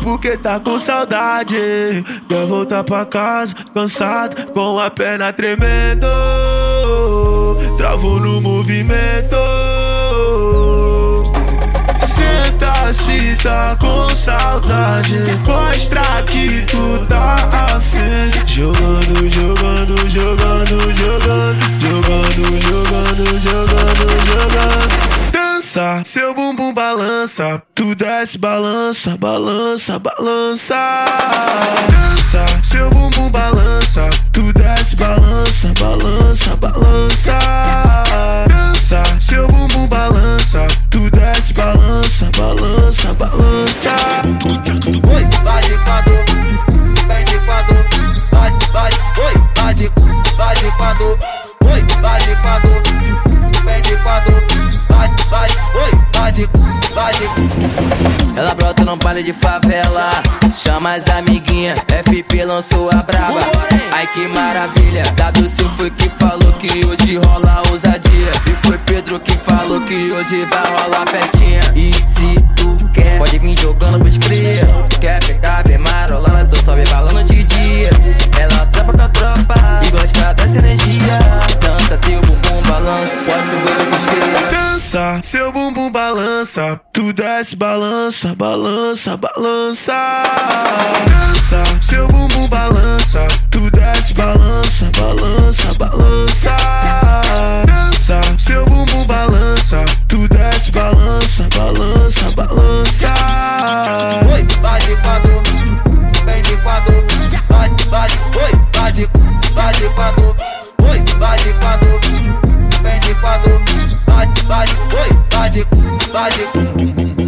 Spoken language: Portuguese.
porque tá com saudade. Quer voltar pra casa, cansado, com a perna tremendo. Travou no movimento. Senta se tá com saudade, mostra que tu tá afim. Jogando, jogando, jogando, jogando, jogando, jogando, jogando, jogando. Dança, seu bumbum balança, tu desce, balança, balança, balança. Dança, seu bumbum balança, tu desce, balança, balança, balança. Dança, seu bumbum balança, tu desce, balança, balança, balança. Oi, vai de quadro, vem de quadro, vai, vai, oi, vai de quadro, oi, vai de quadro, vem de quadro, vai, vai, oi, vai de. Ela brota num baile de favela, chama as amiguinhas, FP lançou a braba. Ai que maravilha, WC foi que falou que hoje rola ousadia. E foi Pedro que falou que hoje vai rolar festinha. E se tu quer, pode vir jogando pros cria. Quer ficar bem marolando, tô só me falando de dia. Ela trampa com a tropa e gosta dessa energia. Dança teu bumbum balança, pode subir pros cria. Dança, seu bumbum balança, tu desce, balança, balança, balança. Dança, seu bumbum balança, tu desce, balança, balança, balança. Dança, seu bumbum balança, tu desce, balança, balança, balança. Oi, vai de quadro, vem de quadro, vai, vai, oi, vai de quadro, oi, vai de quadro, vem de quadro, vai, vai, oi, vai de